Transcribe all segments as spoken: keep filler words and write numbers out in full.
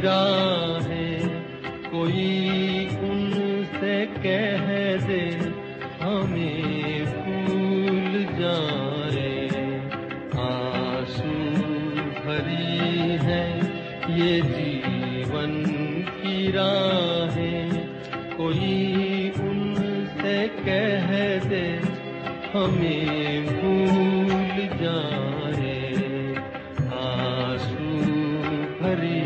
राहें, कोई उनसे कह दे हमें भूल जाए। आंसू भरी है ये जीवन की राहें, कोई उनसे कह दे हमें भूल जाए। आंसू भरी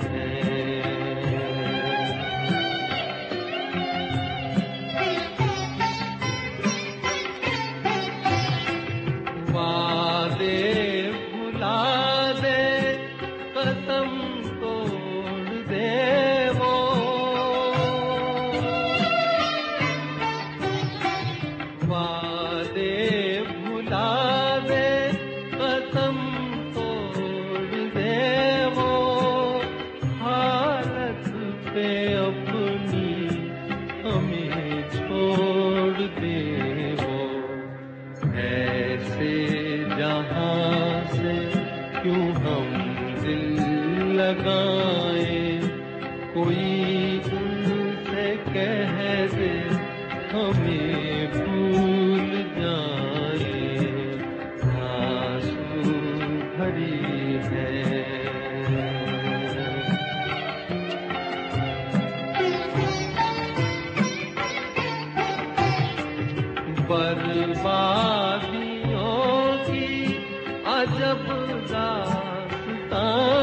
कोई उनसे कह दे हमें भूल जाए। आंसू भरी है बर्बादियों की अजब दास्तां।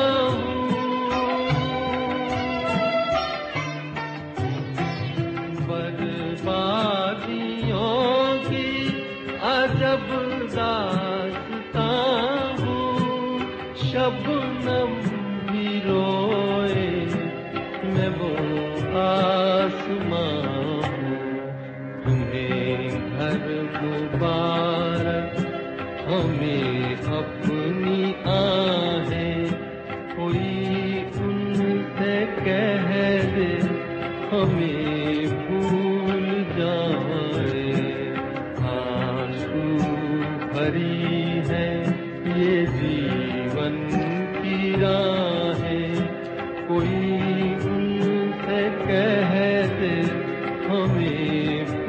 जब दास्तां हूँ शबनम भी रोए, मैं वो आसमां हूँ। तुम्हें घर मुबारक, हमें अपनी आहें, कोई उनसे कह दे हमें भूल जाए। भरी है ये जीवन की राहें, कोई उनसे कह दे हमें